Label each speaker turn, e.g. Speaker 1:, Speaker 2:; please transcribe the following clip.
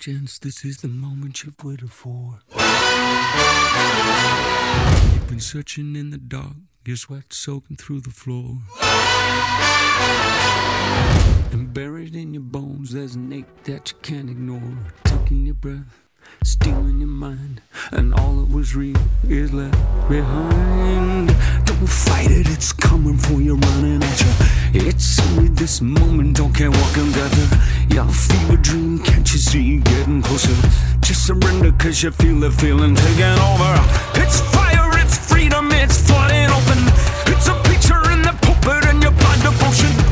Speaker 1: gents, this is the moment you've waited for. You've been searching in the dark, your sweat soaking through the floor. And buried in your bones, there's an ache that you can't ignore. Taking your breath, stealing your mind, and all that was real is left behind. Don't fight it, it's coming for you, running at you. It's only this moment, don't care what comes after. Your fever dream, can't you see getting closer? Just surrender, cause you feel the feeling taking over. It's fire, it's freedom, it's flooding open. It's a picture in the pulpit and your blind devotion.